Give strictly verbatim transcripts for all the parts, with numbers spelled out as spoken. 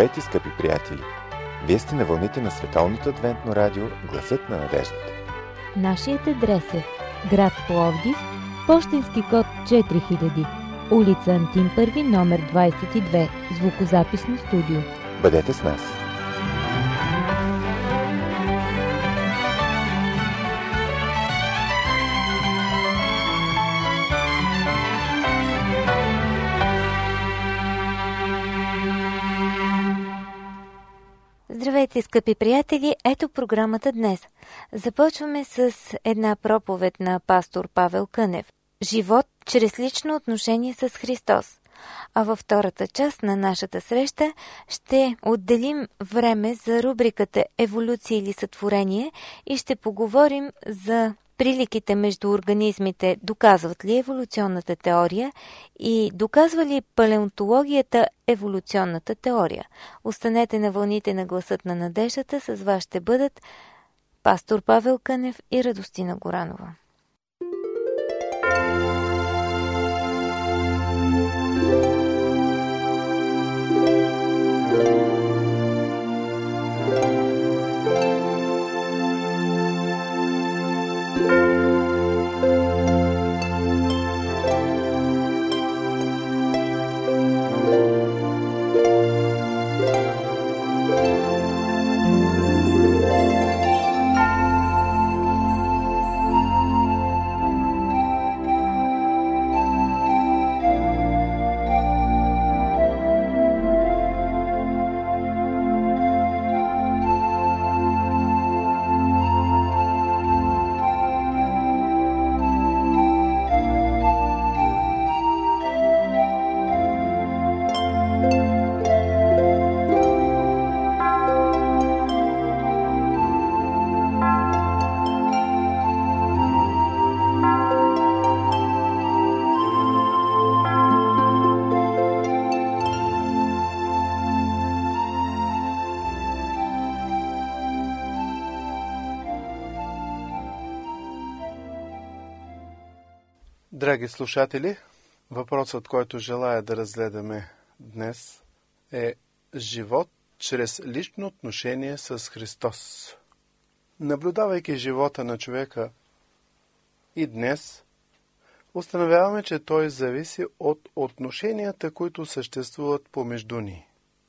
Здравейте, скъпи приятели! Вие сте на вълните на Световното адвентно радио Гласът на надеждата. Нашият адрес е град Пловдив, пощенски код четири хиляди, улица Антим първи, номер двадесет и две, звукозаписно студио. Бъдете с нас! Здравейте, скъпи приятели! Ето програмата днес. Започваме с една проповед на пастор Павел Кънев. Живот чрез лично отношение с Христос. А във втората част на нашата среща ще отделим време за рубриката Еволюция или сътворение и ще поговорим за приликите между организмите, доказват ли еволюционната теория и доказва ли палеонтологията еволюционната теория. Останете на вълните на Гласът на надеждата, с вас ще бъдат пастор Павел Кънев и Радостина Горанова. Драги слушатели, въпросът, който желая да разгледаме днес е живот чрез лично отношение с Христос. Наблюдавайки живота на човека и днес, установяваме, че той зависи от отношенията, които съществуват помежду ни.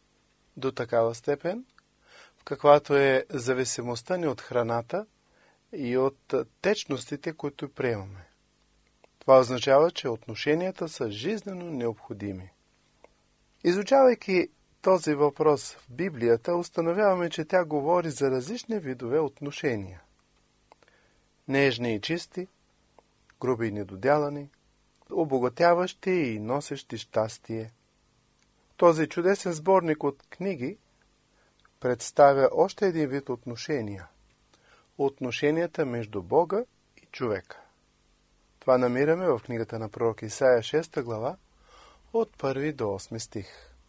До такава степен, в каквато е зависимостта ни от храната и от течностите, които приемаме. Това означава, че отношенията са жизнено необходими. Изучавайки този въпрос в Библията, установяваме, че тя говори за различни видове отношения. Нежни и чисти, груби и недоделани, обогатяващи и носещи щастие. Този чудесен сборник от книги представя още един вид отношения. Отношенията между Бога и човека. Това намираме в книгата на пророк Исаия, шеста глава, от първи до осми стих.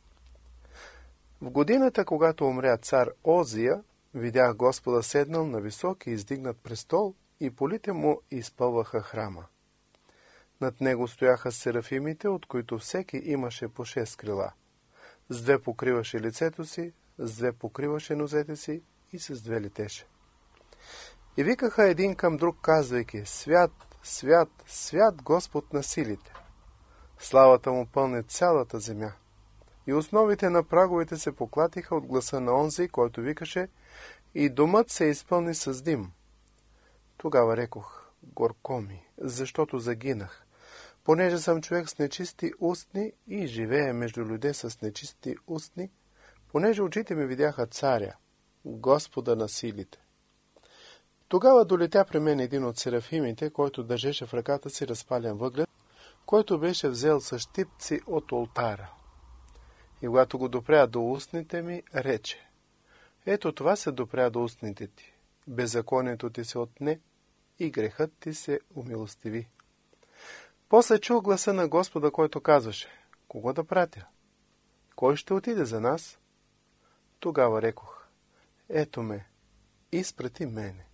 В годината, когато умря цар Озия, видях Господа седнал на висок и издигнат престол и полите му изпълваха храма. Над него стояха серафимите, от които всеки имаше по шест крила. С две покриваше лицето си, с две покриваше нозете си и с две летеше. И викаха един към друг, казвайки: Свят, свят, свят Господ на силите. Славата му пълни цялата земя. И основите на праговете се поклатиха от гласа на онзи, който викаше, и домът се изпълни с дим. Тогава рекох: горко ми, защото загинах, понеже съм човек с нечисти устни и живея между людей с нечисти устни, понеже очите ми видяха царя, Господа на силите. Тогава долетя при мен един от серафимите, който държеше в ръката си разпален въглед, който беше взел с щипци от олтара. И когато го допря до устните ми, рече: ето това се допря до устните ти, беззаконието ти се отне и грехът ти се умилостиви. После чух гласа на Господа, който казваше: кого да пратя? Кой ще отиде за нас? Тогава рекох: ето ме, изпрати мене.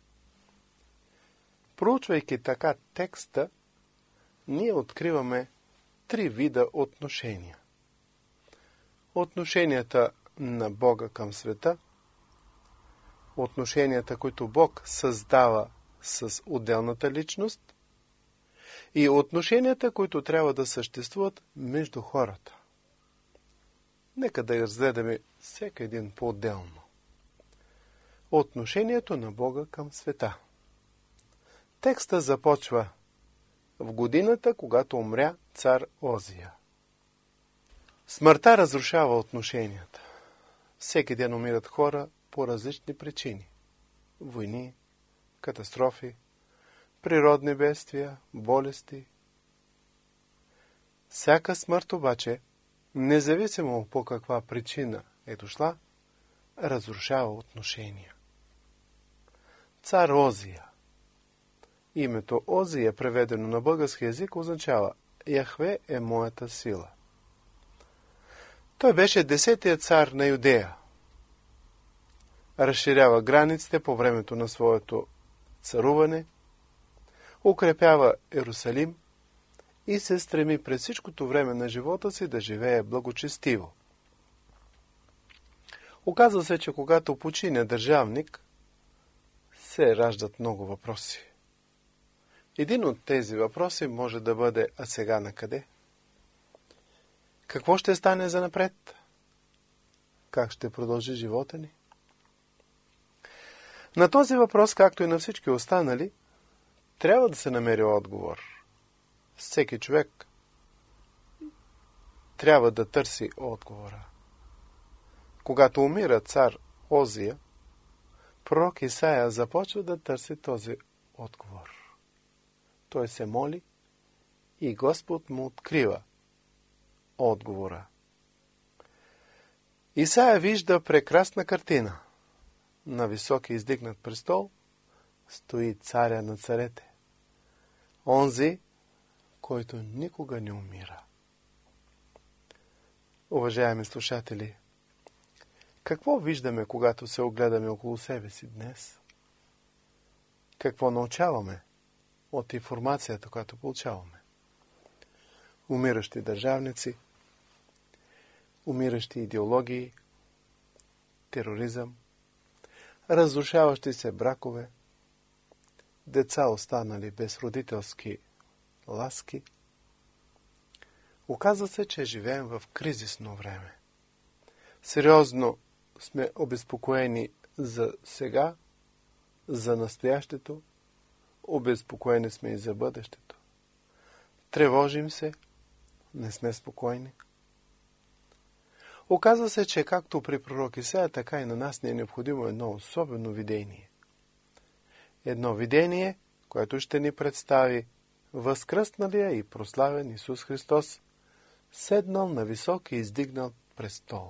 Проучвайки така текста, ние откриваме три вида отношения. Отношенията на Бога към света, отношенията, които Бог създава с отделната личност и отношенията, които трябва да съществуват между хората. Нека да разгледаме всеки един по-отделно. Отношението на Бога към света. Текста започва в годината, когато умря цар Озия. Смъртта разрушава отношенията. Всеки ден умират хора по различни причини. Войни, катастрофи, природни бедствия, болести. Всяка смърт обаче, независимо по каква причина е дошла, разрушава отношения. Цар Озия. Името Озия, преведено на български език, означава Яхве е моята сила. Той беше десетият цар на Юдея. Разширява границите по времето на своето царуване, укрепява Иерусалим и се стреми през всичкото време на живота си да живее благочестиво. Оказва се, че когато почине държавник, се раждат много въпроси. Един от тези въпроси може да бъде: а сега накъде? Какво ще стане занапред? Как ще продължи живота ни? На този въпрос, както и на всички останали, трябва да се намери отговор. Всеки човек трябва да търси отговора. Когато умира цар Озия, пророк Исаия започва да търси този отговор. Той се моли и Господ му открива отговора. Исаия вижда прекрасна картина. На високи издигнат престол стои царя на царете. Онзи, който никога не умира. Уважаеми слушатели, какво виждаме, когато се огледаме около себе си днес? Какво научаваме от информацията, която получаваме? Умиращи държавници, умиращи идеологии, тероризъм, разрушаващи се бракове, деца останали без родителски ласки. Оказва се, че живеем в кризисно време. Сериозно сме обезпокоени за сега, за настоящето, обезпокоени сме и за бъдещето. Тревожим се, не сме спокойни. Оказва се, че както при пророк Исаия, така и на нас не е необходимо едно особено видение. Едно видение, което ще ни представи възкръсналия и прославен Исус Христос, седнал на висок и издигнал престол.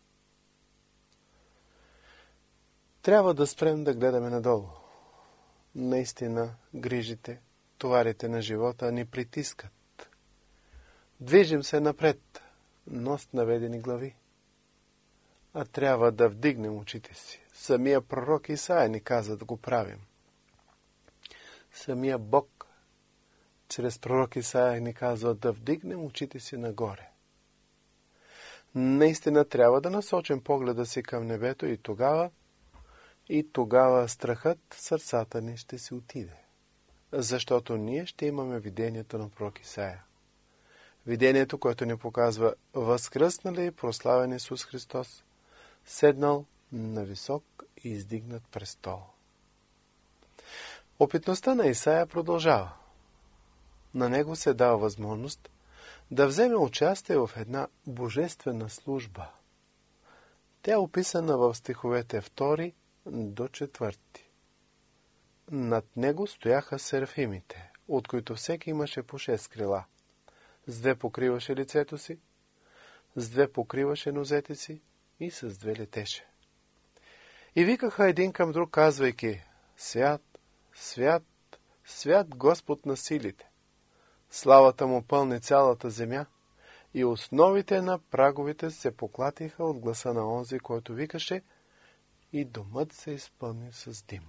Трябва да спрем да гледаме надолу. Наистина, грижите, товарите на живота ни притискат. Движим се напред, но с наведени глави. А трябва да вдигнем очите си. Самия пророк Исаия ни каза да го правим. Самия Бог чрез пророк Исаия ни казва да вдигнем очите си нагоре. Наистина трябва да насочим погледа си към небето и тогава, и тогава страхът в сърцата ни ще си отиде. Защото ние ще имаме видението на пророк Исаия. Видението, което ни показва възкръснали и прославен Исус Христос, седнал на висок и издигнат престол. Опитността на Исаия продължава. На него се дава възможност да вземе участие в една божествена служба. Тя е описана в стиховете втори до четвърти. Над него стояха серафимите, от които всеки имаше по шест крила. С две покриваше лицето си, с две покриваше нозете си и с две летеше. И викаха един към друг, казвайки: Свят, свят, свят Господ на силите. Славата му пълни цялата земя и основите на праговете се поклатиха от гласа на онзи, който викаше, и домът се изпълни с дим.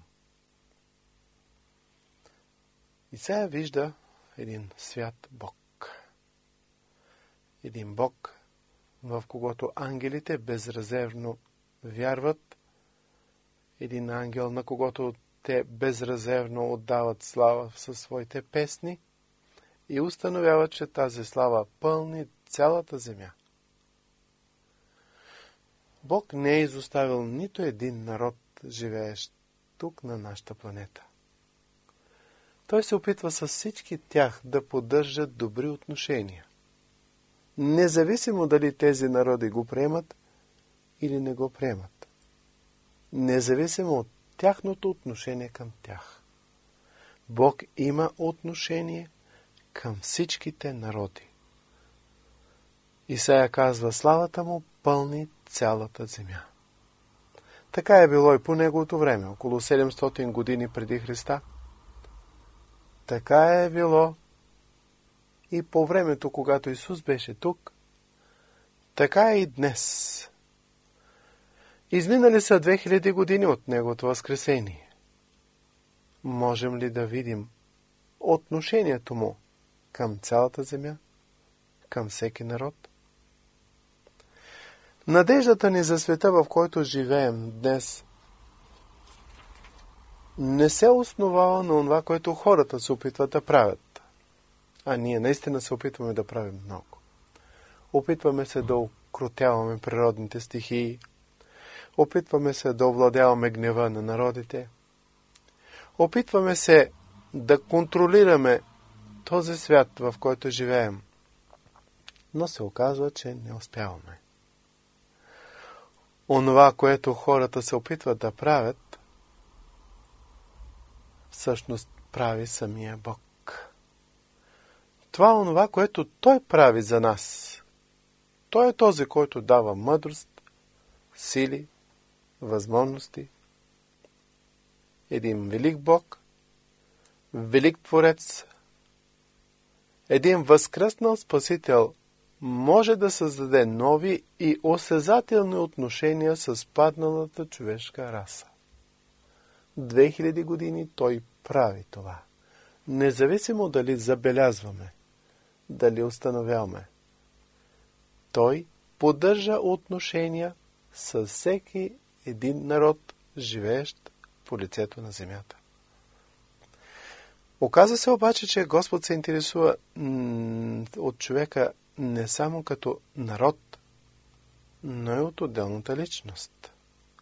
Исаия вижда един свят Бог. Един Бог, в когото ангелите безрезервно вярват, един ангел, на когото те безрезервно отдават слава със своите песни и установяват, че тази слава пълни цялата земя. Бог не е изоставил нито един народ, живеещ тук на нашата планета. Той се опитва с всички тях да поддържат добри отношения. Независимо дали тези народи го приемат или не го приемат. Независимо от тяхното отношение към тях. Бог има отношение към всичките народи. Исаия казва, славата му пълни цялата земя. Така е било и по неговото време, около седемстотин години преди Христа. Така е било и по времето, когато Исус беше тук. Така е и днес. Изминали са две хиляди години от Неговото възкресение. Можем ли да видим отношението му към цялата земя, към всеки народ? Надеждата ни за света, в който живеем днес, не се основава на това, което хората се опитват да правят. А ние наистина се опитваме да правим много. Опитваме се да укротяваме природните стихии, опитваме се да овладяваме гнева на народите, опитваме се да контролираме този свят, в който живеем, но се оказва, че не успяваме. Онова, което хората се опитват да правят, всъщност прави самия Бог. Това е онова, което Той прави за нас. Той е този, който дава мъдрост, сили, възможности. Един велик Бог, велик Творец, един възкръснал Спасител може да създаде нови и осезателни отношения с падналата човешка раса. Две хиляди години Той прави това. Независимо дали забелязваме, дали установяваме. Той поддържа отношения с всеки един народ, живеещ по лицето на земята. Оказва се обаче, че Господ се интересува м- от човека не само като народ, но и от отделната личност.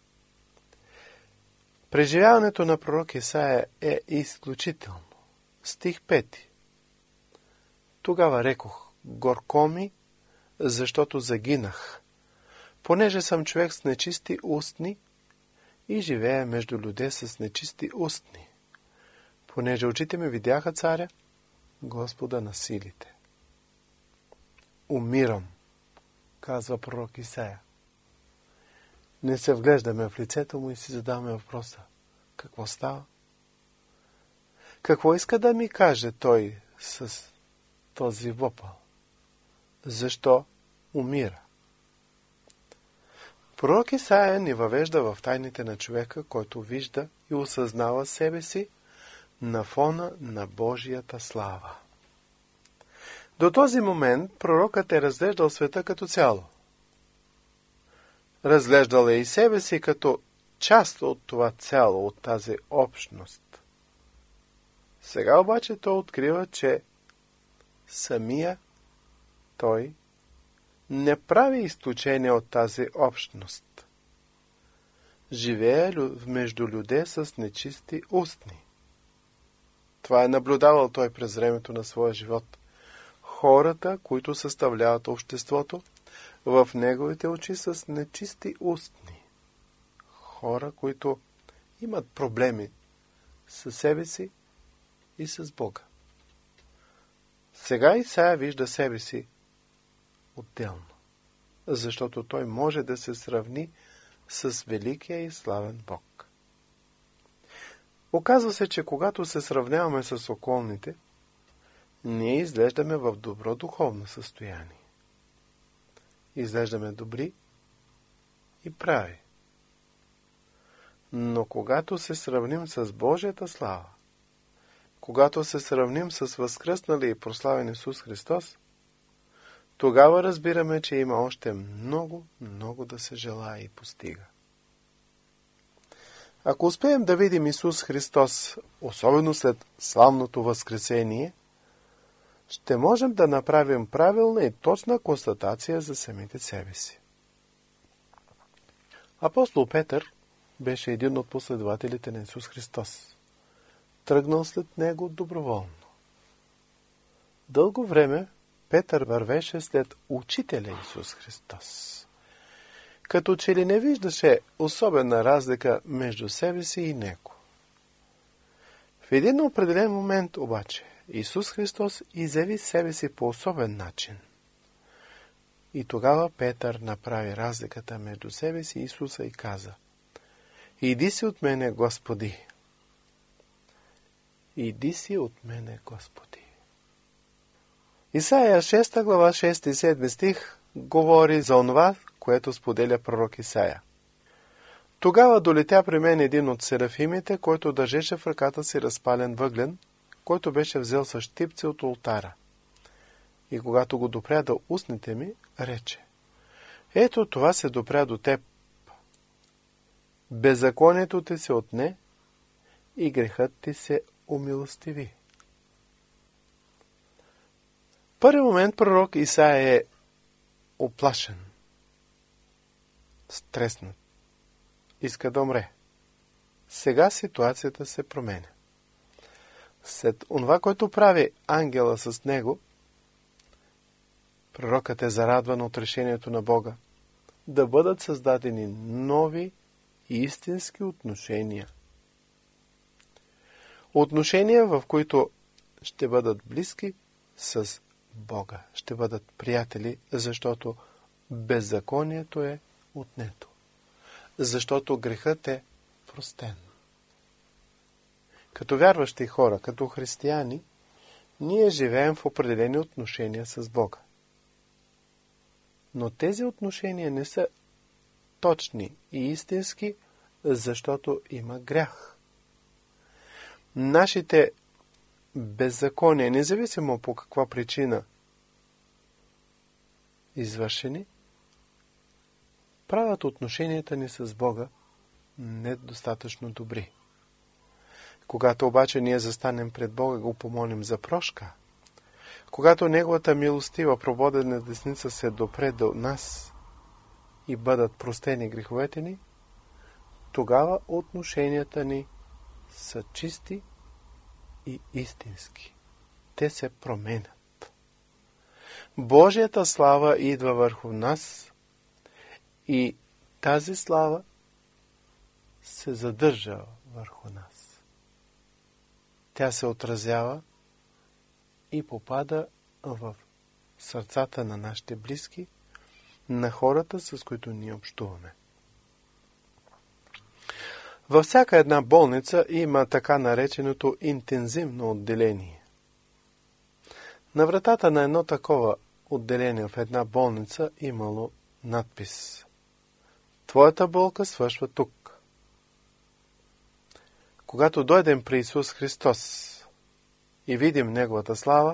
Преживяването на пророк Исаия е изключително. Стих пети. Тогава рекох, горко ми, защото загинах, понеже съм човек с нечисти устни и живея между люде с нечисти устни, понеже очите ми видяха царя, Господа на силите. Умирам, казва пророк Исаия. Не се вглеждаме в лицето му и си задаваме въпроса. Какво става? Какво иска да ми каже той с този вопъл? Защо умира? Пророк Исаия ни въвежда в тайните на човека, който вижда и осъзнава себе си на фона на Божията слава. До този момент пророкът е разглеждал света като цяло. Разглеждал е и себе си като част от това цяло, от тази общност. Сега обаче той открива, че самия той не прави изключение от тази общност. Живее между люде с нечисти устни. Това е наблюдавал той през времето на своя живот. Хората, които съставляват обществото, в неговите очи с нечисти устни. Хора, които имат проблеми със себе си и с Бога. Сега Исаия вижда себе си отделно, защото той може да се сравни с великия и славен Бог. Оказва се, че когато се сравняваме с околните, ние изглеждаме в добро духовно състояние. Изглеждаме добри и прави. Но когато се сравним с Божията слава, когато се сравним с възкръснали и прославен Исус Христос, тогава разбираме, че има още много, много да се желае и постига. Ако успеем да видим Исус Христос, особено след славното възкресение, ще можем да направим правилна и точна констатация за самите себе си. Апостол Петър беше един от последователите на Исус Христос. Тръгнал след него доброволно. Дълго време Петър вървеше след учителя Исус Христос. Като че ли не виждаше особена разлика между себе си и него. В един определен момент обаче Исус Христос изяви себе си по особен начин. И тогава Петър направи разликата между себе си и Исуса и каза: „Иди си от мене, Господи! Иди си от мене, Господи!“ Исаия шеста глава шести и седми стих говори за онова, което споделя пророк Исаия. „Тогава долетя при мен един от серафимите, който държеше в ръката си разпален въглен, който беше взел с щипци от олтара. И когато го допря до устните ми, рече: „Ето, това се допря до теб. Беззаконието ти се отне и грехът ти се умилостиви.“ В първи момент пророк Исаия е оплашен, стреснат, иска да умре. Сега ситуацията се променя. След онова, което прави ангела с него, пророкът е зарадван от решението на Бога да бъдат създадени нови истински отношения. Отношения, в които ще бъдат близки с Бога, ще бъдат приятели, защото беззаконието е отнето, защото грехът е простен. Като вярващи хора, като християни, ние живеем в определени отношения с Бога. Но тези отношения не са точни и истински, защото има грях. Нашите беззакония, независимо по каква причина извършени, правят отношенията ни с Бога недостатъчно добри. Когато обаче ние застанем пред Бога и го помолим за прошка, когато Неговата милостива прободена десница се допре до нас и бъдат простени греховете ни, тогава отношенията ни са чисти и истински. Те се променят. Божията слава идва върху нас и тази слава се задържа върху нас. Тя се отразява и попада в сърцата на нашите близки, на хората, с които ние общуваме. Във всяка една болница има така нареченото интензивно отделение. На вратата на едно такова отделение в една болница имало надпис: „Твоята болка свършва тук“. Когато дойдем при Исус Христос и видим Неговата слава,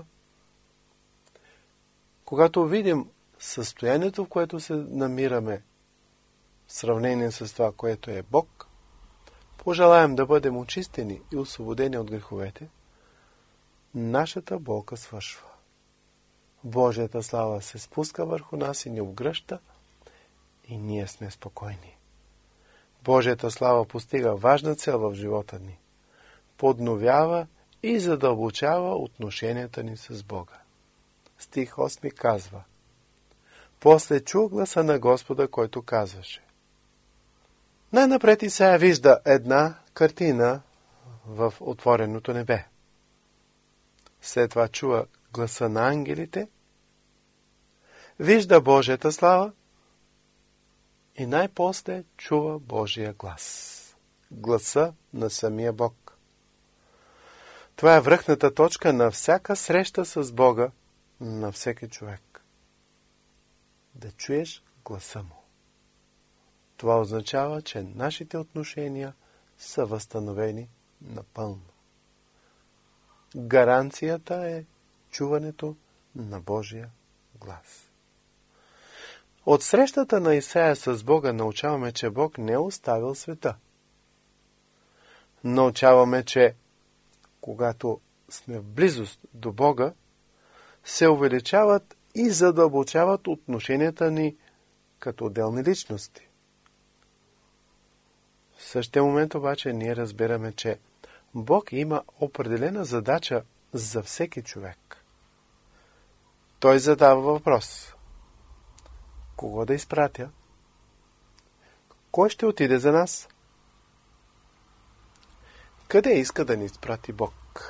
когато видим състоянието, в което се намираме в сравнение с това, което е Бог, пожелаем да бъдем очистени и освободени от греховете, нашата болка свършва. Божията слава се спуска върху нас и ни обгръща и ние сме спокойни. Божията слава постига важна цел в живота ни. Подновява и задълбочава отношенията ни с Бога. Стих осми казва: „После чух гласа на Господа, който казваше“. Най-напред Исаия вижда една картина в отвореното небе. След това чува гласа на ангелите, вижда Божията слава и най-после чува Божия глас. Гласа на самия Бог. Това е връхната точка на всяка среща с Бога на всеки човек. Да чуеш гласа Му. Това означава, че нашите отношения са възстановени напълно. Гаранцията е чуването на Божия глас. От срещата на Исаия с Бога научаваме, че Бог не е оставил света. Научаваме, че когато сме в близост до Бога, се увеличават и задълбочават отношенията ни като отделни личности. В същия момент обаче ние разбираме, че Бог има определена задача за всеки човек. Той задава въпрос: кого да изпратя? Кой ще отиде за нас? Къде иска да ни изпрати Бог?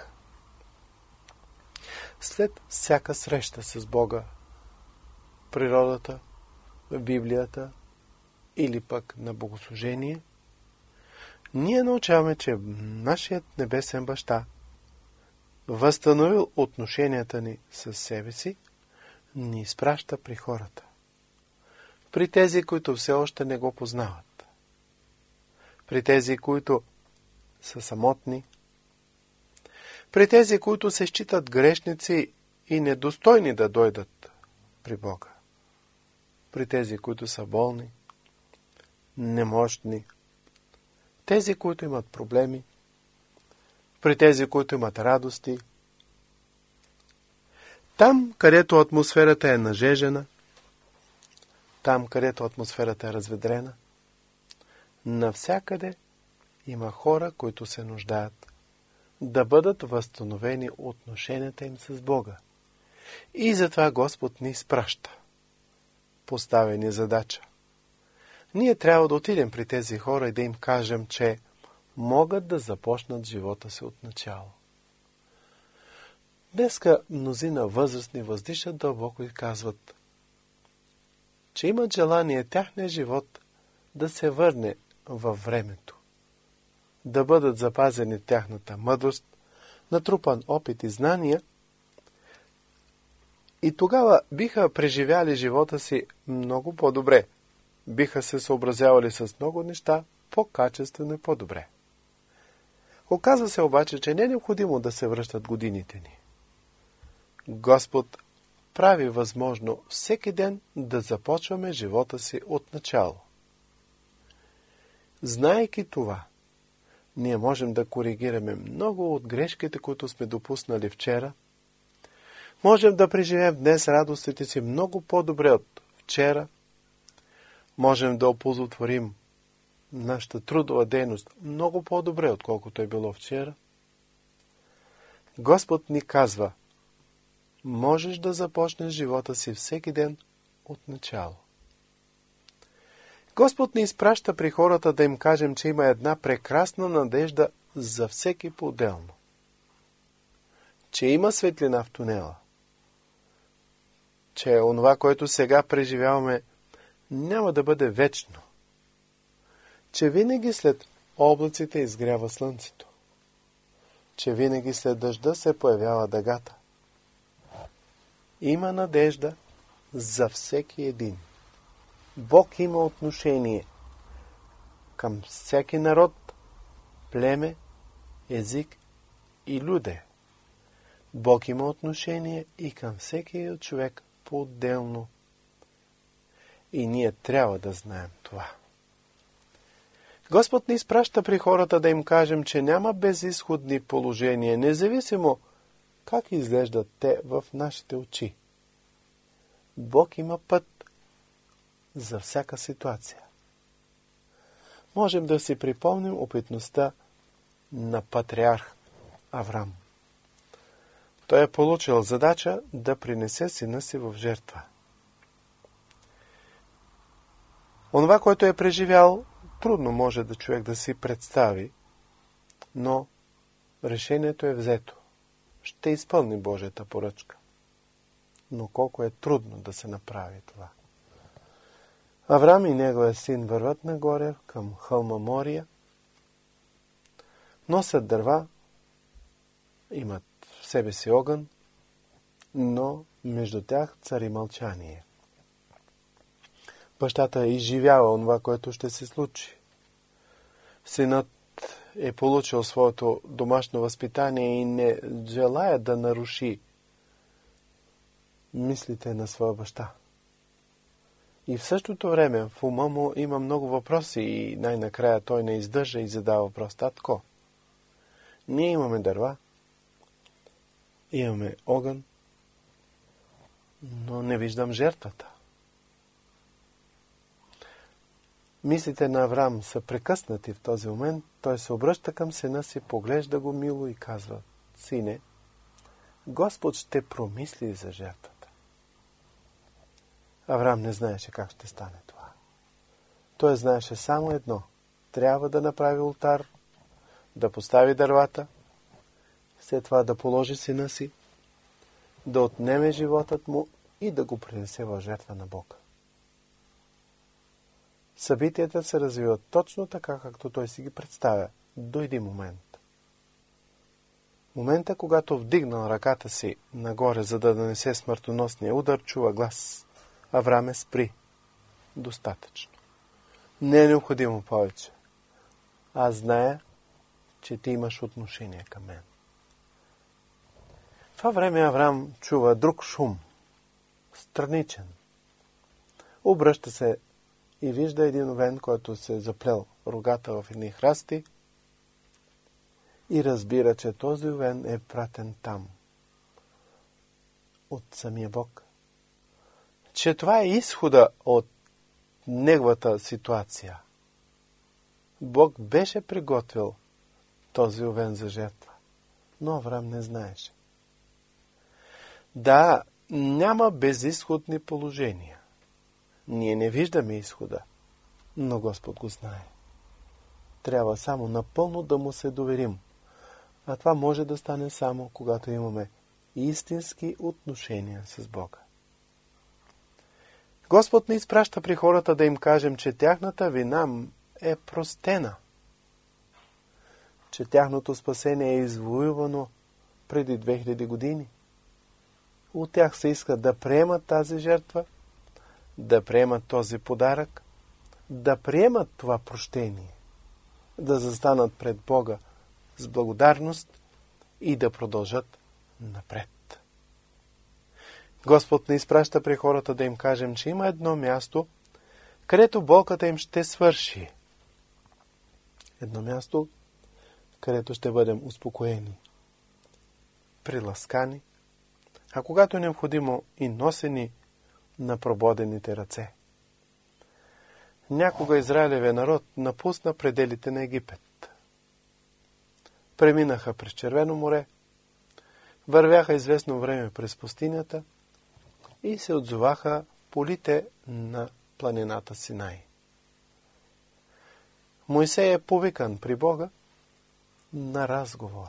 След всяка среща с Бога, природата, Библията или пък на богослужение, ние научаваме, че нашият небесен баща, възстановил отношенията ни с себе си, ни изпраща при хората. При тези, които все още не го познават. При тези, които са самотни. При тези, които се считат грешници и недостойни да дойдат при Бога. При тези, които са болни, немощни. Тези, които имат проблеми. При тези, които имат радости. Там, където атмосферата е нажежена, там, където атмосферата е разведрена, навсякъде има хора, които се нуждаят да бъдат възстановени отношенията им с Бога. И затова Господ ни изпраща. Поставя ни задача. Ние трябва да отидем при тези хора и да им кажем, че могат да започнат живота си от начало. Днеска мнозина възрастни въздишат дълбоко и казват, че имат желание тяхния живот да се върне във времето, да бъдат запазени тяхната мъдрост, натрупан опит и знания, и тогава биха преживяли живота си много по-добре, биха се съобразявали с много неща по-качествено и по-добре. Оказва се обаче, че не е необходимо да се връщат годините ни. Господ прави възможно всеки ден да започваме живота си от начало. Знаейки това, ние можем да коригираме много от грешките, които сме допуснали вчера. Можем да преживеем днес радостите си много по-добре от вчера. Можем да оползотворим нашата трудова дейност много по-добре, отколкото е било вчера. Господ ни казва, можеш да започнеш живота си всеки ден от начало. Господ ни изпраща при хората да им кажем, че има една прекрасна надежда за всеки по-отделно. Че има светлина в тунела. Че онова, което сега преживяваме, няма да бъде вечно. Че винаги след облаците изгрява слънцето. Че винаги след дъжда се появява дъгата. Има надежда за всеки един. Бог има отношение към всеки народ, племе, език и люде. Бог има отношение и към всеки човек по-отделно. И ние трябва да знаем това. Господ ни изпраща при хората да им кажем, че няма безизходни положения, независимо как изглеждат те в нашите очи. Бог има път за всяка ситуация. Можем да си припомним опитността на патриарх Аврам. Той е получил задача да принесе сина си в жертва. Онова, което е преживял, трудно може да човек да си представи, но решението е взето. Ще изпълни Божията поръчка. Но колко е трудно да се направи това. Аврам и неговия син върват нагоре към хълма Мория, носят дърва, имат в себе си огън, но между тях цари мълчание. Бащата изживява онова, което ще се случи. Синът е получил своето домашно възпитание и не желая да наруши мислите на своя баща. И в същото време в ума му има много въпроси и най-накрая той не издържа и задава въпрос: татко, ние имаме дърва, имаме огън, но не виждам жертвата. Мислите на Авраам са прекъснати в този момент. Той се обръща към сина си, поглежда го мило и казва: сине, Господ ще промисли за жертвата. Авраам не знаеше как ще стане това. Той знаеше само едно: трябва да направи олтар, да постави дървата, след това да положи сина си, да отнеме животът му и да го принесе в жертва на Бога. Събитията се развиват точно така, както той си ги представя, до един момент. Момента, когато вдигнал ръката си нагоре, за да нанесе смъртоносния удар, чува глас: Аврааме, спри. Достатъчно. Не е необходимо повече. Аз зная, че ти имаш отношение към мен. В това време Авраам чува друг шум, страничен. Обръща се и вижда един овен, който се е заплел рогата в едни храсти, и разбира, че този овен е пратен там от самия Бог. Че това е изхода от неговата ситуация. Бог беше приготвил този овен за жертва, но Авраам не знаеше. Да, няма безизходни положения. Ние не виждаме изхода, но Господ го знае. Трябва само напълно да му се доверим. А това може да стане само, когато имаме истински отношения с Бога. Господ не изпраща при хората да им кажем, че тяхната вина е простена, че тяхното спасение е извоювано преди две хиляди години. От тях се иска да приемат тази жертва, да приемат този подарък, да приемат това прощение, да застанат пред Бога с благодарност и да продължат напред. Господ не изпраща при хората да им кажем, че има едно място, където болката им ще свърши. Едно място, където ще бъдем успокоени, приласкани, а когато е необходимо и носени на прободените ръце. Някога Израилевия народ напусна пределите на Египет. Преминаха през Червено море, вървяха известно време през пустинята и се отзоваха в полите на планината Синай. Мойсей е повикан при Бога на разговор.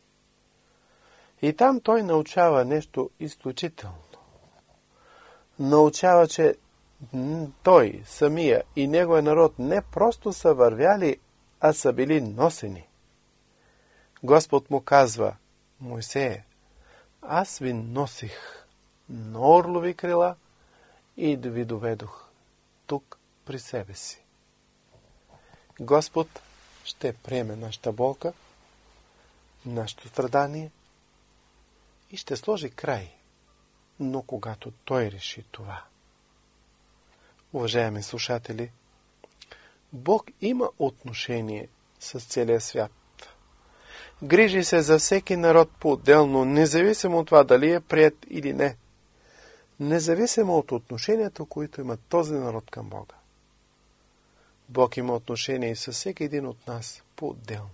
И там той научава нещо изключително. Научава, че той, самия и неговия народ не просто са вървяли, а са били носени. Господ му казва: Мойсее, аз ви носих на орлови крила и да ви доведох тук при себе си. Господ ще приеме нашата болка, нашето страдание и ще сложи край, но когато Той реши това. Уважаеми слушатели, Бог има отношение с целия свят. Грижи се за всеки народ по-отделно, независимо от това дали е приет или не. Независимо от отношението, които има този народ към Бога. Бог има отношение и с всеки един от нас по-отделно.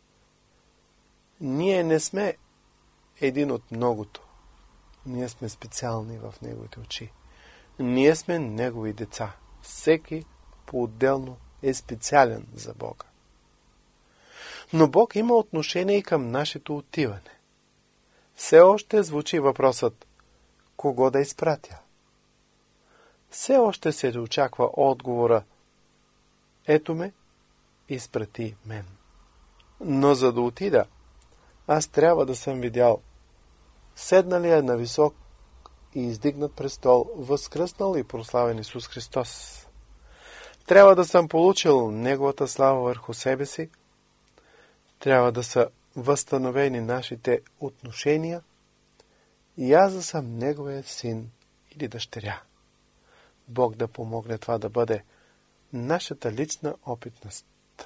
Ние не сме един от многото. Ние сме специални в Неговите очи. Ние сме Негови деца. Всеки по-отделно е специален за Бога. Но Бог има отношение и към нашето отиване. Все още звучи въпросът: кого да изпратя? Все още се очаква отговора: ето ме, изпрати мен. Но за да отида, аз трябва да съм видял седналия на висок и издигнат престол, възкръснал и прославен Исус Христос. Трябва да съм получил Неговата слава върху себе си. Трябва да са възстановени нашите отношения и аз да съм Неговия син или дъщеря. Бог да помогне това да бъде нашата лична опитност.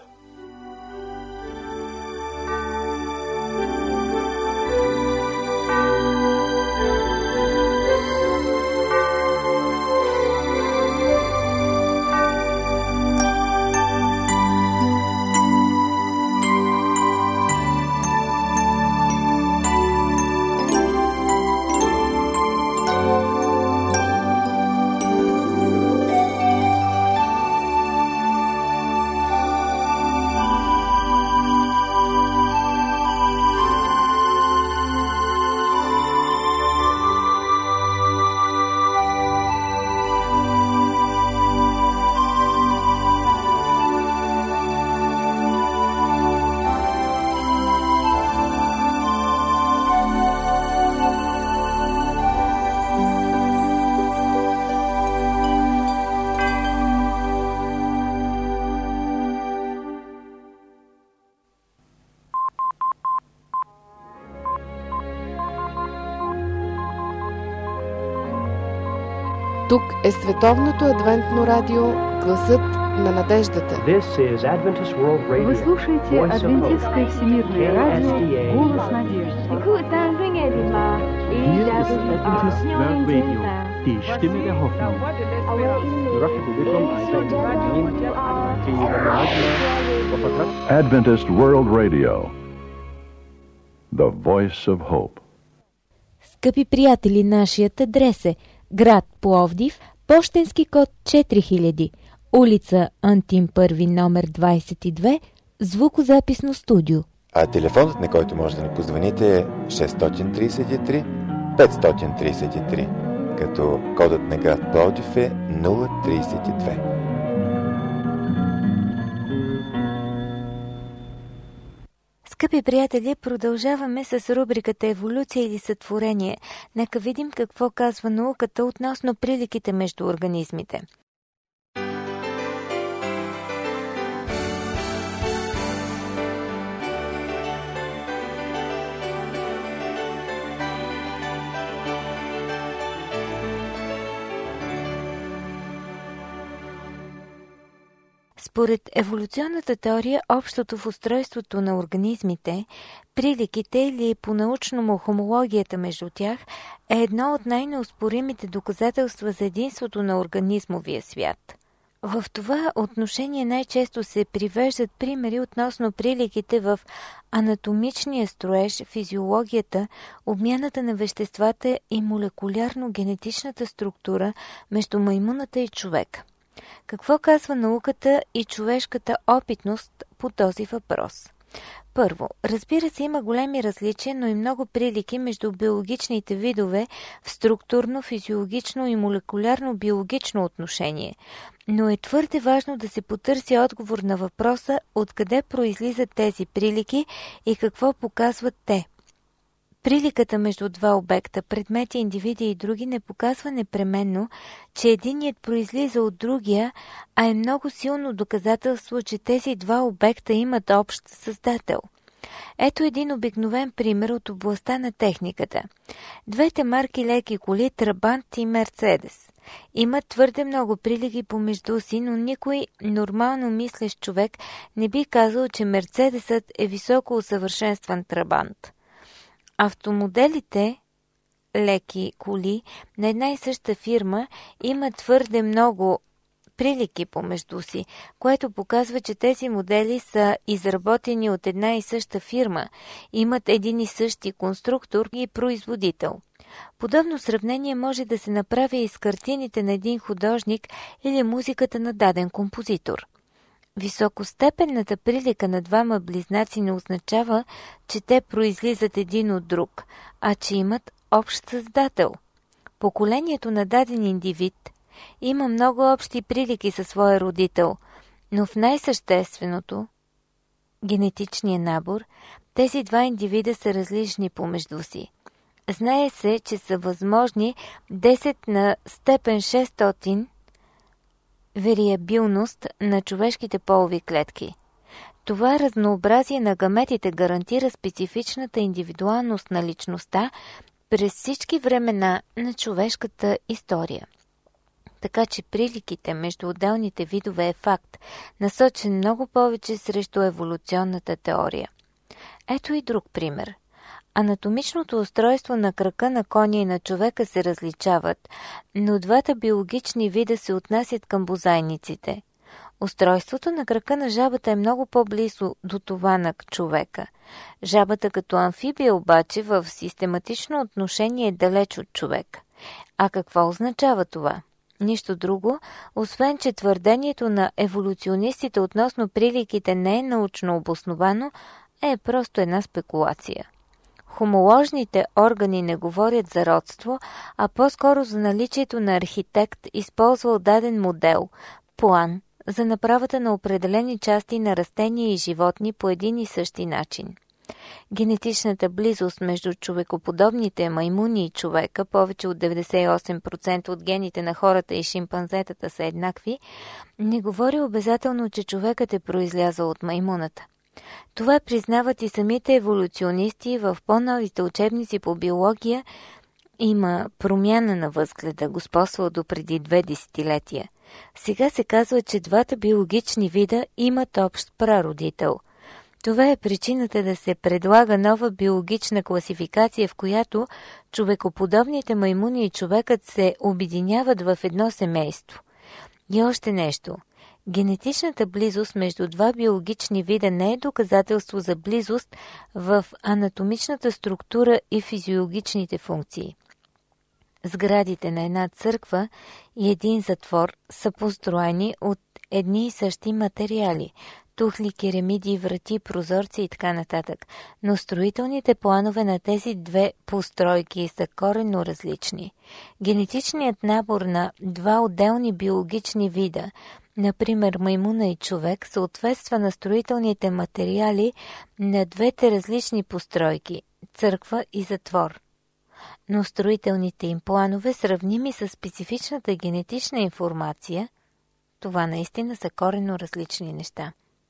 Тук е Световното адвентно радио, гласът на надеждата. Вы слушаете Адвентистское всемирное радио, голос надежды. Die Stimme der Hoffnung. Adventist World Radio, the voice of hope. Скъпи приятели, нашият адрес е град Пловдив, пощенски код четири хиляди, улица Антим първи, номер двадесет и две, звукозаписно студио. А телефонът, на който може да ни позвоните, е шест три три пет три три, като кодът на град Пловдив е нула тридесет и две. Скъпи приятели, продължаваме с рубриката Еволюция или сътворение. Нека видим какво казва науката относно приликите между организмите. Според еволюционната теория, общото в устройството на организмите, приликите или по-научно хомологията между тях е едно от най-неоспоримите доказателства за единството на организмовия свят. В това отношение най-често се привеждат примери относно приликите в анатомичния строеж, физиологията, обмяната на веществата и молекулярно-генетичната структура между маймуната и човек. Какво казва науката и човешката опитност по този въпрос? Първо, разбира се, има големи различия, но и много прилики между биологичните видове в структурно, физиологично и молекулярно-биологично отношение. Но е твърде важно да се потърси отговор на въпроса откъде произлизат тези прилики и какво показват те. Приликата между два обекта, предмети, индивиди и други не показва непременно, че единият произлиза от другия, а е много силно доказателство, че тези два обекта имат общ създател. Ето един обикновен пример от областта на техниката. Двете марки леки коли, Трабант и Мерцедес, имат твърде много прилики помежду си, но никой нормално мислещ човек не би казал, че Мерцедесът е високо усъвършенстван Трабант. Автомоделите леки коли на една и съща фирма имат твърде много прилики помежду си, което показва, че тези модели са изработени от една и съща фирма, имат един и същи конструктор и производител. Подобно сравнение може да се направи и с картините на един художник или музиката на даден композитор. Високостепенната прилика на двама близнаци не означава, че те произлизат един от друг, а че имат общ създател. Поколението на даден индивид има много общи прилики със своя родител, но в най-същественото, генетичния набор, тези два индивида са различни помежду си. Знае се, че са възможни десет на степен шестстотин вариабилност на човешките полови клетки. Това разнообразие на гаметите гарантира специфичната индивидуалност на личността през всички времена на човешката история. така че приликите между отделните видове е факт, насочен много повече срещу еволюционната теория. Ето и друг пример. Анатомичното устройство на крака на коня и на човека се различават, но двата биологични вида се отнасят към бозайниците. Устройството на крака на жабата е много по-близо до това на човека. Жабата като амфибия обаче в систематично отношение е далеч от човека. А какво означава това? Нищо друго, освен че твърдението на еволюционистите относно приликите не е научно обосновано, е просто една спекулация. Хомоложните органи не говорят за родство, а по-скоро за наличието на архитект, използвал даден модел, план, за направата на определени части на растения и животни по един и същи начин. Генетичната близост между човекоподобните маймуни и човека, повече от деветдесет и осем процента от гените на хората и шимпанзетата са еднакви, не говори обязателно, че човекът е произлязъл от маймуната. Това признават и самите еволюционисти. В по-новите учебници по биология има промяна на възгледа, господства до преди две десетилетия. Сега се казва, че двата биологични вида имат общ прародител. Това е причината да се предлага нова биологична класификация, в която човекоподобните маймуни и човекът се обединяват в едно семейство. И още нещо. Генетичната близост между два биологични вида не е доказателство за близост в анатомичната структура и физиологичните функции. Сградите на една църква и един затвор са построени от едни и същи материали – тухли, керамиди, врати, прозорци и така нататък, но строителните планове на тези две постройки са коренно различни. Генетичният набор на два отделни биологични вида, например маймуна и човек, съответства на строителните материали на двете различни постройки – църква и затвор. Но строителните им планове, сравними с специфичната генетична информация, това наистина са коренно различни неща.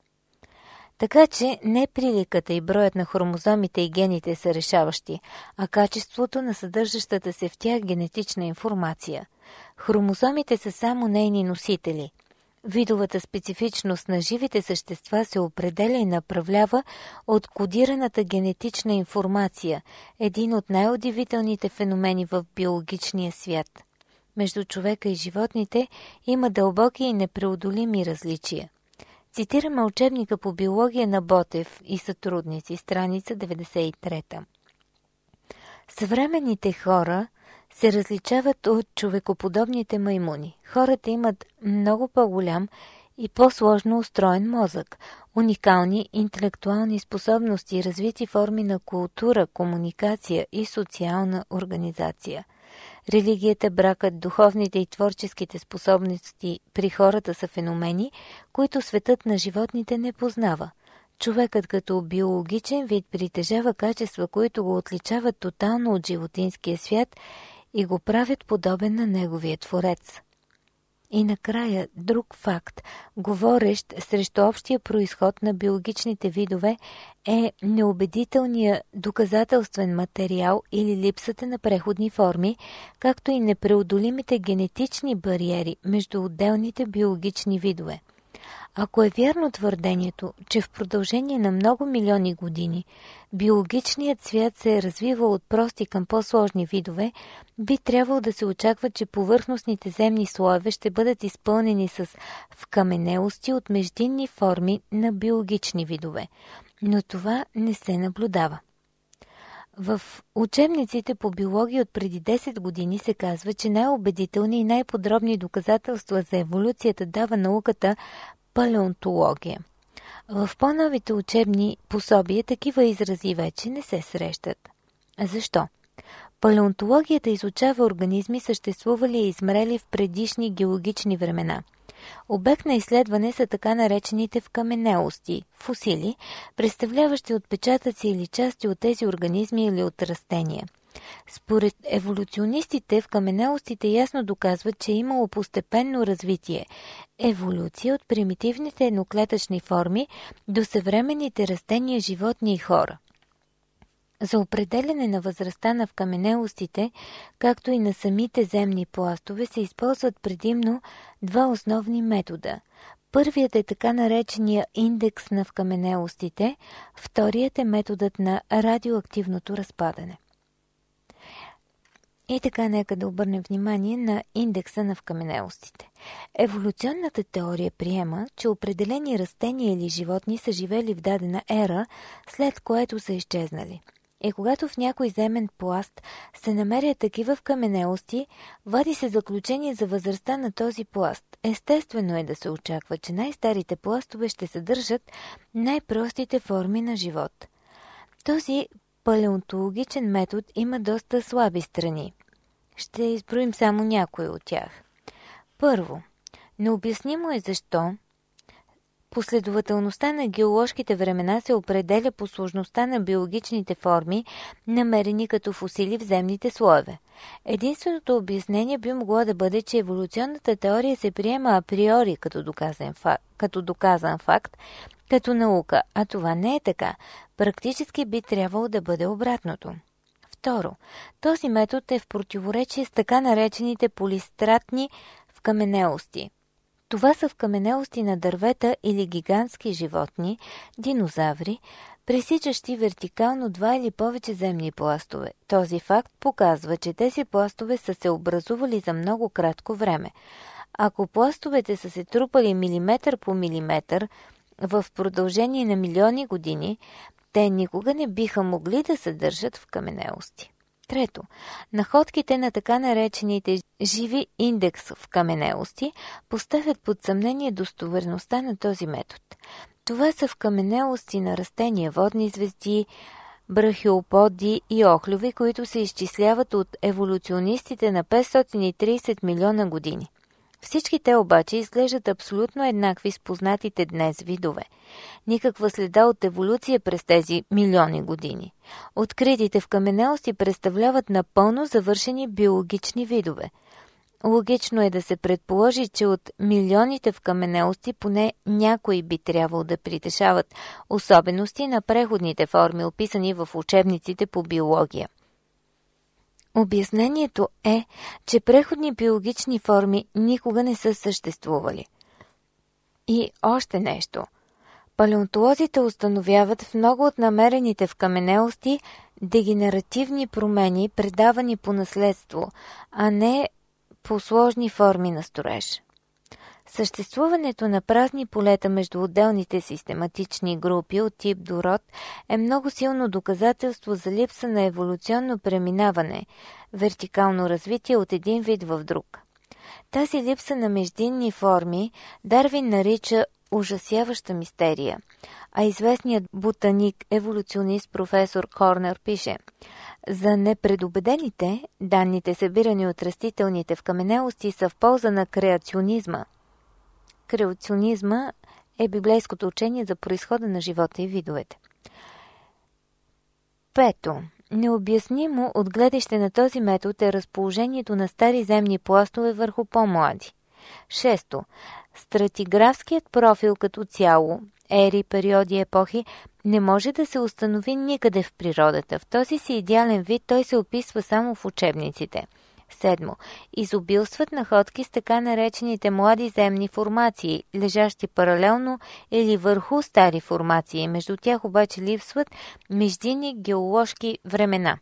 Така че не приликата и броят на хромозомите и гените са решаващи, а качеството на съдържащата се в тях генетична информация. Хромозомите са само нейни носители. Видовата специфичност на живите същества се определя и направлява от кодираната генетична информация, един от най-удивителните феномени в биологичния свят. Между човека и животните има дълбоки и непреодолими различия. Цитираме учебника по биология на Ботев и сътрудници, страница деветдесет и трета. Съвременните хора се различават от човекоподобните маймуни. Хората имат много по-голям и по-сложно устроен мозък, уникални интелектуални способности, развити форми на култура, комуникация и социална организация. Религията, бракът, духовните и творческите способности при хората са феномени, които светът на животните не познава. Човекът като биологичен вид притежава качества, които го отличават тотално от животинския свят и го правят подобен на неговия творец. И накрая друг факт, говорещ срещу общия произход на биологичните видове, е неубедителният доказателствен материал или липсата на преходни форми, както и непреодолимите генетични бариери между отделните биологични видове. Ако е вярно твърдението, че в продължение на много милиони години биологичният свят се е развивал от прости към по-сложни видове, би трябвало да се очаква, че повърхностните земни слоеве ще бъдат изпълнени с вкаменелости от междинни форми на биологични видове. Но това не се наблюдава. В учебниците по биология от преди десет години се казва, че най-убедителни и най-подробни доказателства за еволюцията дава науката палеонтология. В по-новите учебни пособия такива изрази вече не се срещат. А защо? Палеонтологията изучава организми, съществували и измрели в предишни геологични времена. Обект на изследване са така наречените вкаменелости, фусили, представляващи отпечатъци или части от тези организми или от растения. Според еволюционистите, вкаменелостите ясно доказват, че е имало постепенно развитие, еволюция от примитивните едноклетъчни форми до съвременните растения, животни и хора. За определяне на възрастта на вкаменелостите, както и на самите земни пластове, се използват предимно два основни метода. Първият е така наречения индекс на вкаменелостите, вторият е методът на радиоактивното разпадане. И така, нека да обърнем внимание на индекса на вкаменелостите. Еволюционната теория приема, че определени растения или животни са живели в дадена ера, след което са изчезнали. И когато в някой земен пласт се намерят такива вкаменелости, вади се заключение за възрастта на този пласт. Естествено е да се очаква, че най-старите пластове ще съдържат най-простите форми на живот. Този палеонтологичен метод има доста слаби страни. Ще изброим само някои от тях. Първо, необяснимо е защо последователността на геоложките времена се определя по сложността на биологичните форми, намерени като фосили в земните слоеве. Единственото обяснение би могло да бъде, че еволюционната теория се приема априори като доказан факт, като доказан факт, като наука, а това не е така. Практически би трябвало да бъде обратното. Второ, този метод е в противоречие с така наречените полистратни вкаменелости. Това са вкаменелости на дървета или гигантски животни, динозаври, пресичащи вертикално два или повече земни пластове. Този факт показва, че тези пластове са се образували за много кратко време. Ако пластовете са се трупали милиметър по милиметър в продължение на милиони години, те никога не биха могли да съдържат вкаменелости. Трето, находките на така наречените живи индекс вкаменелости поставят под съмнение достоверността на този метод. Това са вкаменелости на растения, водни звезди, брахиоподи и охлюви, които се изчисляват от еволюционистите на петстотин и тридесет милиона години. Всички те обаче изглеждат абсолютно еднакви с познатите днес видове. Никаква следа от еволюция през тези милиони години. Откритите вкаменелости представляват напълно завършени биологични видове. Логично е да се предположи, че от милионите вкаменелости поне някои би трябвало да притежават особености на преходните форми, описани в учебниците по биология. Обяснението е, че преходни биологични форми никога не са съществували. И още нещо. Палеонтолозите установяват в много от намерените вкаменелости дегенеративни промени, предавани по наследство, а не по сложни форми на строеж. Съществуването на празни полета между отделните систематични групи от тип до род е много силно доказателство за липса на еволюционно преминаване, вертикално развитие от един вид в друг. Тази липса на междинни форми Дарвин нарича ужасяваща мистерия, а известният ботаник-еволюционист професор Корнер пише: за непредубедените, данните събирани от растителните вкаменелости са в полза на креационизма. Креационизма е библейското учение за произхода на живота и видовете. Пето. Необяснимо от гледаще на този метод е разположението на стари земни пластове върху по-млади. Шесто. Стратиграфският профил като цяло, ери, периоди, епохи, не може да се установи никъде в природата. В този си идеален вид той се описва само в учебниците. Седмо. Изобилстват находки с така наречените млади земни формации, лежащи паралелно или върху стари формации. Между тях обаче липсват междинни геоложки времена.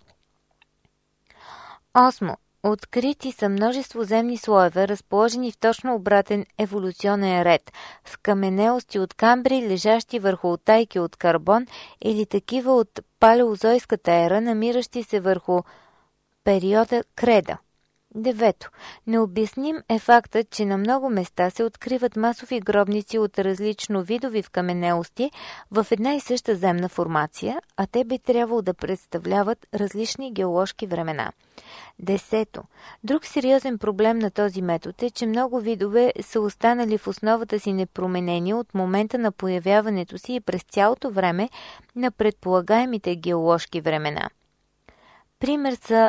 Осмо. Открити са множество земни слоеве, разположени в точно обратен еволюционен ред, с каменелости от камбри, лежащи върху утайки от карбон или такива от палеозойската ера, намиращи се върху периода креда. Девето. Необясним е фактът, че на много места се откриват масови гробници от различно видови вкаменелости в една и съща земна формация, а те би трябвало да представляват различни геоложки времена. Десето. Друг сериозен проблем на този метод е, че много видове са останали в основата си непроменени от момента на появяването си и през цялото време на предполагаемите геоложки времена. Пример са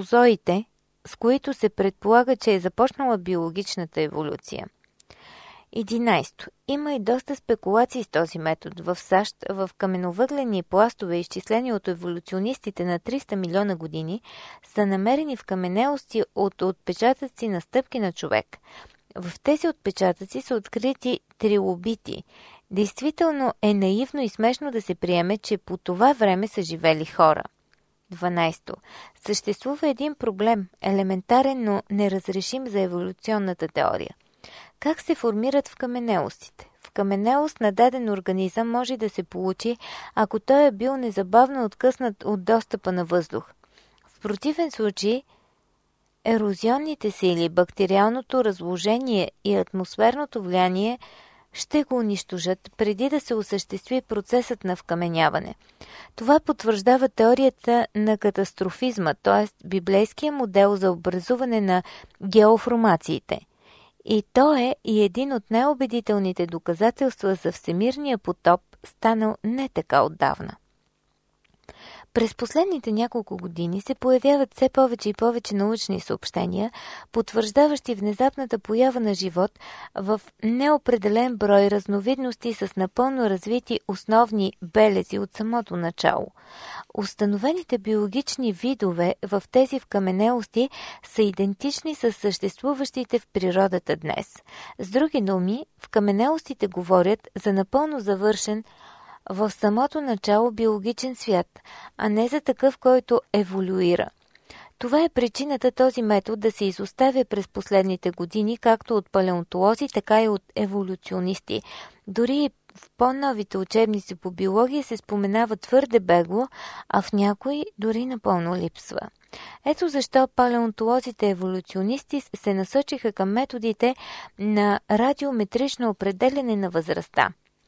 протозоите, с които се предполага, че е започнала биологичната еволюция. единайсето. Има и доста спекулации с този метод. В САЩ в каменовъглени пластове, изчислени от еволюционистите на триста милиона години, са намерени в каменелости от отпечатъци на стъпки на човек. В тези отпечатъци са открити трилобити. Действително е наивно и смешно да се приеме, че по това време са живели хора. дванайсето. Съществува един проблем, елементарен, но неразрешим за еволюционната теория. Как се формират в каменелостите? В каменелост на даден организъм може да се получи, ако той е бил незабавно откъснат от достъпа на въздух. В противен случай, ерозионните сили, бактериалното разложение и атмосферното влияние ще го унищожат преди да се осъществи процесът на вкаменяване. Това потвърждава теорията на катастрофизма, т.е. библейския модел за образуване на геоформациите. И то е и един от най-убедителните доказателства за всемирния потоп, станал не така отдавна. През последните няколко години се появяват все повече и повече научни съобщения, потвърждаващи внезапната поява на живот в неопределен брой разновидности с напълно развити основни белези от самото начало. Установените биологични видове в тези вкаменелости са идентични с съществуващите в природата днес. С други думи, вкаменелостите говорят за напълно завършен в самото начало биологичен свят, а не за такъв, който еволюира. Това е причината този метод да се изоставя през последните години, както от палеонтолози, така и от еволюционисти. Дори в по-новите учебници по биология се споменава твърде бегло, а в някои дори напълно липсва. Ето защо палеонтолозите еволюционисти се насочиха към методите на радиометрично определяне на възрастта.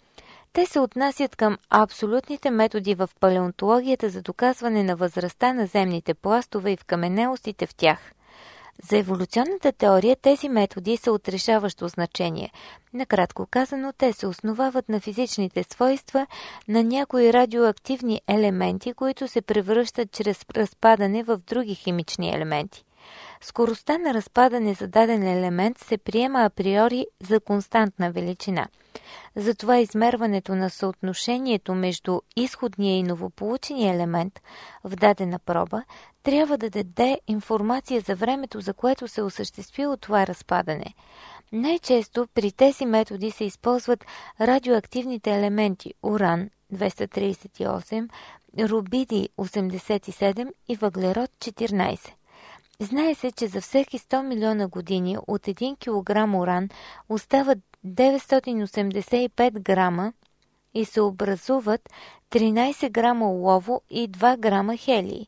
Те се отнасят към абсолютните методи в палеонтологията за доказване на възрастта на земните пластове и в каменелостите в тях. За еволюционната теория тези методи са от решаващо значение. Накратко казано, те се основават на физичните свойства на някои радиоактивни елементи, които се превръщат чрез разпадане в други химични елементи. Скоростта на разпадане за даден елемент се приема априори за константна величина. Затова измерването на съотношението между изходния и новополучения елемент в дадена проба трябва да даде информация за времето, за което се осъществило това разпадане. Най-често при тези методи се използват радиоактивните елементи уран двеста тридесет и осем, рубидий осемдесет и седем и въглерод четиринайсет. Знае се, че за всеки сто милиона години от един килограм уран остават деветстотин осемдесет и пет грама и се образуват тринайсет грама олово и два грама хелий.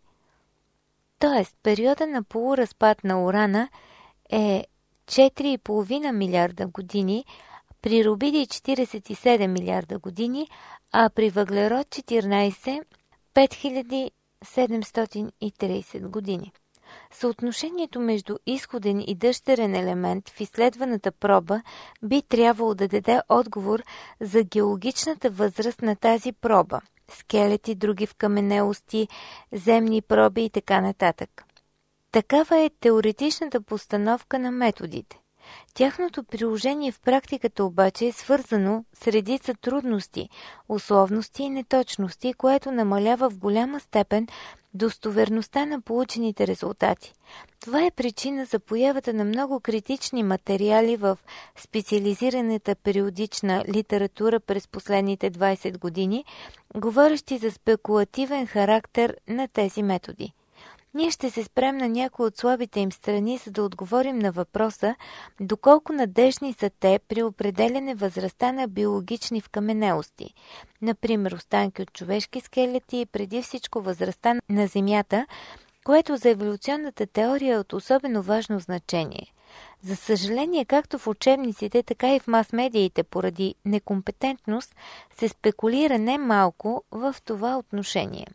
Тоест, периода на полуразпад на урана е четири и половина милиарда години, при рубидий четирийсет и седем милиарда години, а при въглерод четиринайсет – пет хиляди седемстотин и трийсет години. Съотношението между изходен и дъщерен елемент в изследваната проба би трябвало да даде отговор за геологичната възраст на тази проба – скелети, други вкаменелости, земни проби и така нататък. Такава е теоретичната постановка на методите. Тяхното приложение в практиката обаче е свързано с редица трудности, условности и неточности, което намалява в голяма степен достоверността на получените резултати. Това е причина за появата на много критични материали в специализираната периодична литература през последните двайсет години, говорещи за спекулативен характер на тези методи. Ние ще се спрем на някои от слабите им страни, за да отговорим на въпроса доколко надежни са те при определяне възрастта на биологични вкаменелости, например останки от човешки скелети и преди всичко възрастта на Земята, което за еволюционната теория е от особено важно значение. За съжаление, както в учебниците, така и в мас-медиите поради некомпетентност се спекулира не малко в това отношение.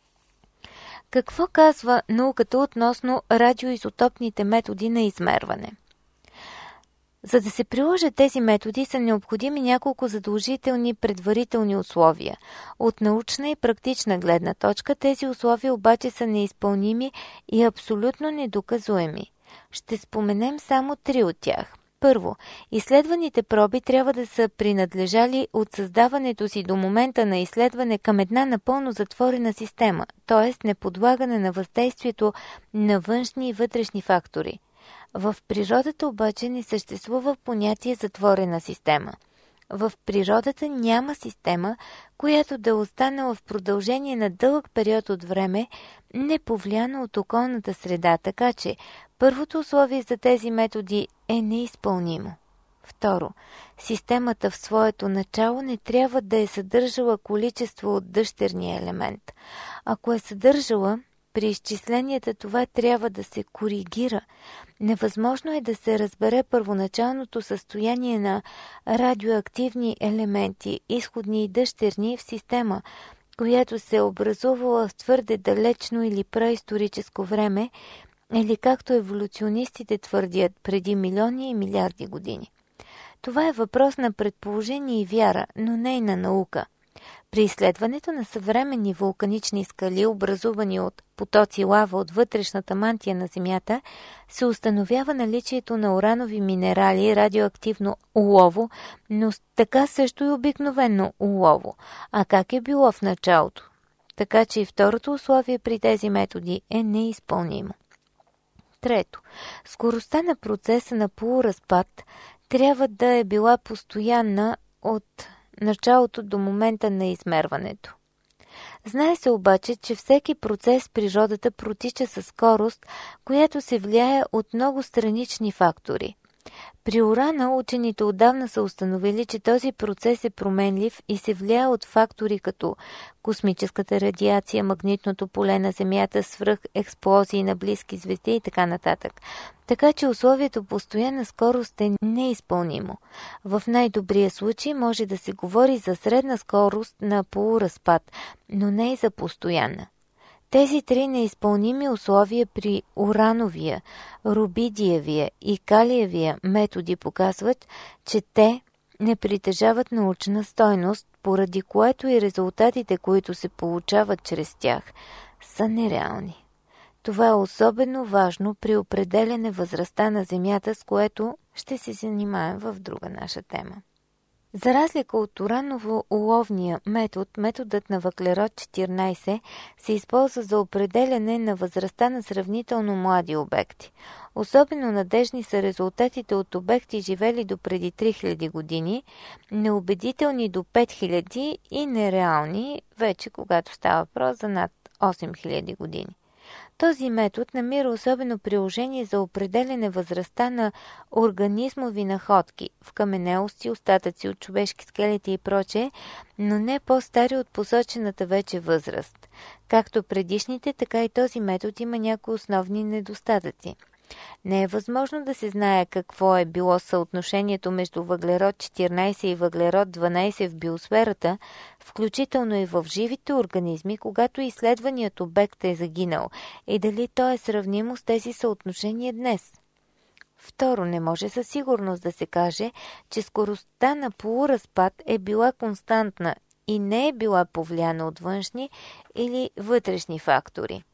Какво казва науката относно радиоизотопните методи на измерване? За да се приложат тези методи са необходими няколко задължителни предварителни условия. От научна и практична гледна точка тези условия обаче са неизпълними и абсолютно недоказуеми. Ще споменем само три от тях. Първо, изследваните проби трябва да са принадлежали от създаването си до момента на изследване към една напълно затворена система, т.е. неподлагане на въздействието на външни и вътрешни фактори. В природата обаче не съществува понятие затворена система. В природата няма система, която да е останала в продължение на дълъг период от време, не повлияна от околната среда, така че първото условие за тези методи е неизпълнимо. Второ, системата в своето начало не трябва да е съдържала количество от дъщерния елемент. Ако е съдържала, при изчисленията това трябва да се коригира. Невъзможно е да се разбере първоначалното състояние на радиоактивни елементи, изходни и дъщерни в система, която се е образувала в твърде далечно или праисторическо време, или както еволюционистите твърдят, преди милиони и милиарди години. Това е въпрос на предположение и вяра, но не и на наука. При изследването на съвременни вулканични скали, образувани от потоци лава от вътрешната мантия на Земята, се установява наличието на уранови минерали, радиоактивно олово, но така също и обикновено олово. А как е било в началото? Така че и второто условие при тези методи е неизпълнимо. Трето, скоростта на процеса на полуразпад трябва да е била постоянна от началото до момента на измерването. Знае се обаче, че всеки процес в природата протича със скорост, която се влияе от много странични фактори. При урана учените отдавна са установили, че този процес е променлив и се влияе от фактори като космическата радиация, магнитното поле на Земята, свръхексплозии на близки звезди и така нататък. Така че условието постоянна скорост е неизпълнимо. В най-добрия случай може да се говори за средна скорост на полуразпад, но не и за постоянна. Тези три неизпълними условия при урановия, рубидиевия и калиевия методи показват, че те не притежават научна стойност, поради което и резултатите, които се получават чрез тях, са нереални. Това е особено важно при определяне възрастта на Земята, с което ще се занимаем в друга наша тема. За разлика от ураново-оловния метод, методът на въглерод четиринайсет се използва за определяне на възрастта на сравнително млади обекти. Особено надежни са резултатите от обекти, живели до преди три хиляди години, неубедителни до пет хиляди и нереални, вече когато става въпрос за над осем хиляди години. Този метод намира особено приложение за определяне възрастта на организмови находки в каменелости, остатъци от човешки скелети и прочее, но не по-стари от посочената вече възраст. Както предишните, така и този метод има някои основни недостатъци. Не е възможно да се знае какво е било съотношението между въглерод четиринайсет и въглерод дванайсет в биосферата, включително и в живите организми, когато изследваният обект е загинал, и дали то е сравнимо с тези съотношения днес. Второ, не може със сигурност да се каже, че скоростта на полуразпад е била константна и не е била повлияна от външни или вътрешни фактори.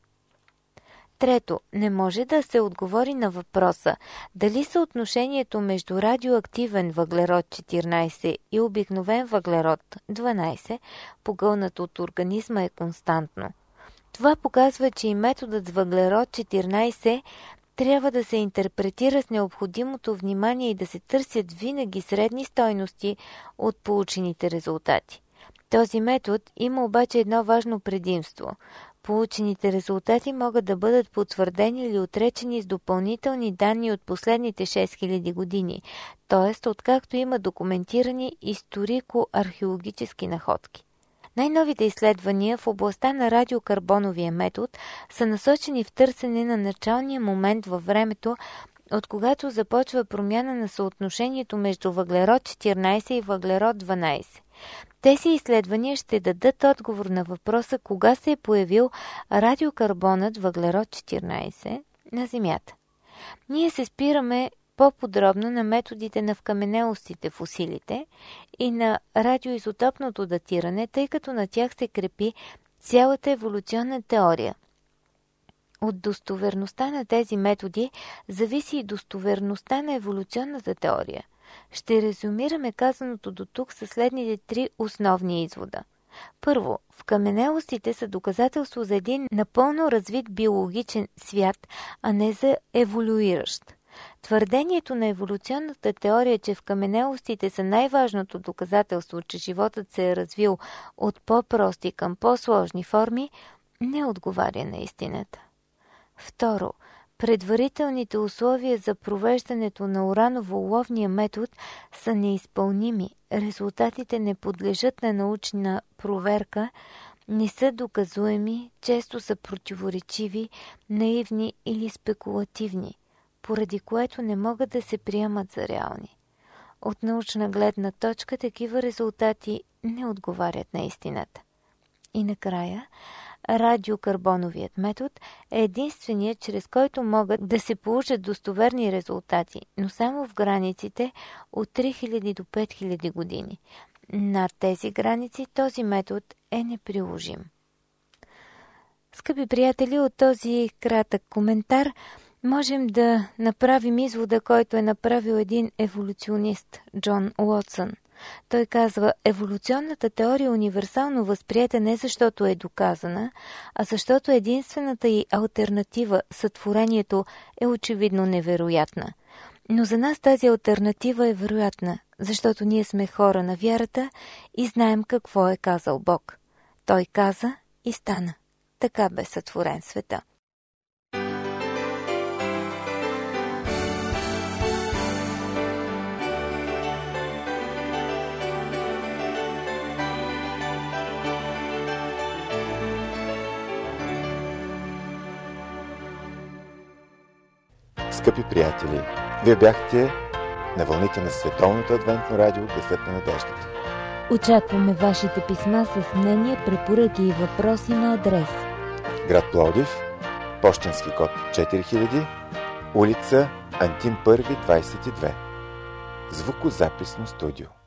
Трето, не може да се отговори на въпроса дали съотношението между радиоактивен въглерод четиринайсет и обикновен въглерод дванайсет, погълнат от организма, е константно. Това показва, че и методът с въглерод четиринайсет трябва да се интерпретира с необходимото внимание и да се търсят винаги средни стойности от получените резултати. Този метод има обаче едно важно предимство – получените резултати могат да бъдат потвърдени или отречени с допълнителни данни от последните шест хиляди години, т.е. откакто има документирани историко-археологически находки. Най-новите изследвания в областта на радиокарбоновия метод са насочени в търсене на началния момент във времето, от когато започва промяна на съотношението между въглерод четиринайсет и въглерод дванайсет. Тези изследвания ще дадат отговор на въпроса кога се е появил радиокарбонът въглерод четиринайсет на Земята. Ние се спираме по-подробно на методите на вкаменелостите фосилите и на радиоизотопното датиране, тъй като на тях се крепи цялата еволюционна теория. От достоверността на тези методи зависи и достоверността на еволюционната теория. Ще резюмираме казаното до тук със следните три основни извода. Първо, вкаменелостите са доказателство за един напълно развит биологичен свят, а не за еволюиращ. Твърдението на еволюционната теория, че вкаменелостите са най-важното доказателство, че животът се е развил от по-прости към по-сложни форми, не отговаря на истината. Второ, предварителните условия за провеждането на ураново-ловния метод са неизпълними, резултатите не подлежат на научна проверка, не са доказуеми, често са противоречиви, наивни или спекулативни, поради което не могат да се приемат за реални. От научна гледна точка такива резултати не отговарят на истината. И накрая, радиокарбоновият метод е единственият, чрез който могат да се получат достоверни резултати, но само в границите от три хиляди до пет хиляди години. Над тези граници този метод е неприложим. Скъпи приятели, от този кратък коментар можем да направим извода, който е направил един еволюционист, Джон Уотсън. Той казва, еволюционната теория е универсално възприета не защото е доказана, а защото единствената й алтернатива, сътворението, е очевидно невероятна. Но за нас тази алтернатива е вероятна, защото ние сме хора на вярата и знаем какво е казал Бог. Той каза и стана. Така бе сътворен света. Скъпи приятели, вие бяхте на вълните на Световното адвентно радио Гласът на надеждата. Очакваме вашите писма с мнения, препоръки и въпроси на адрес: град Пловдив, пощенски код четири хиляди, улица Антим първи, двадесет и две. Звукозаписно студио.